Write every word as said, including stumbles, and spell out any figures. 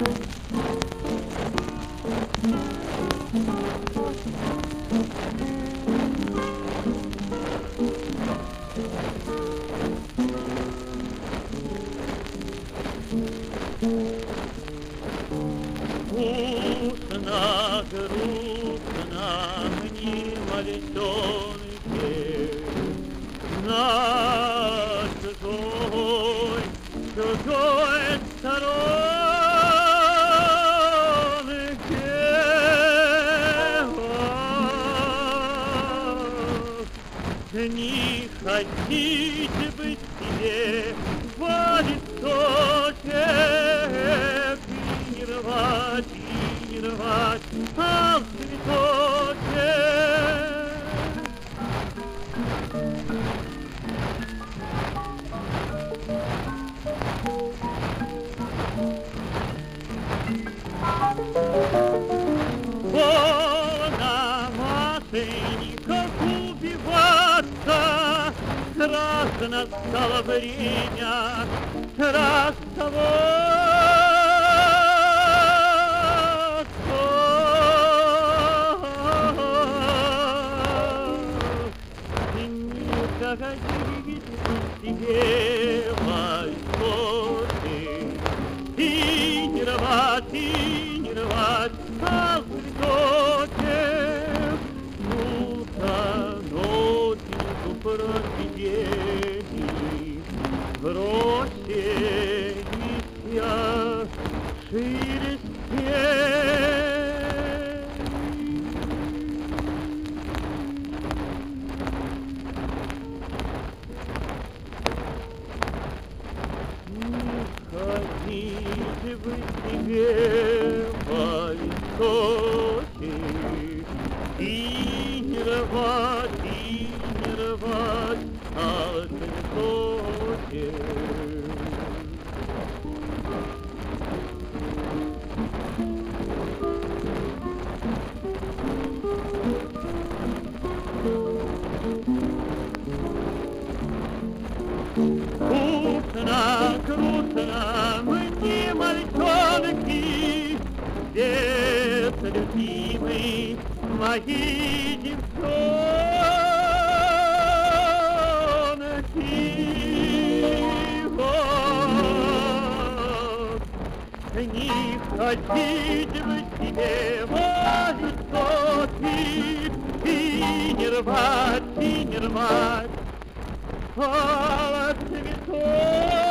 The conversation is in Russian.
Грустно, грустно мне, мальчонке, на чужой, чужой сторонке. Не хотите быть себе в лицо, не рвать, и не рвать, а в цветочек. Вольно, Машенька, убиваться, страшно стало время, расставаться. Не хотите себе мальчонки, и не рвать, и не рвать, а в цветочек. Ну-ка, ночью просидели, в роще листья шелестели. Хотите вы себе мальчонки, и не рвать, и не рвать, а цветочек. Грустно, грустно мне, мальчонки, где-то любимый мои девчонки. Вот, не хотите вы себе мальчонки, и не рвать, и не рвать, а цветочек.